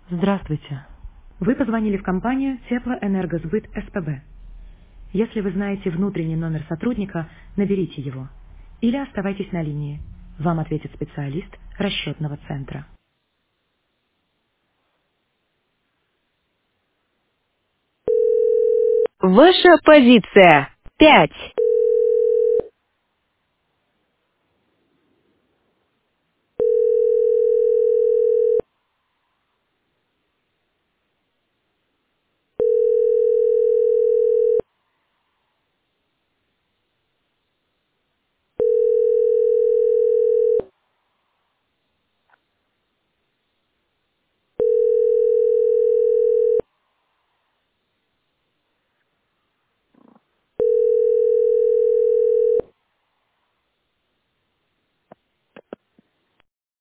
Здравствуйте. Вы позвонили в компанию Теплоэнергосбыт СПБ. Если вы знаете внутренний номер сотрудника, наберите его. Или оставайтесь на линии. Вам ответит специалист расчетного центра. Ваша позиция. 5.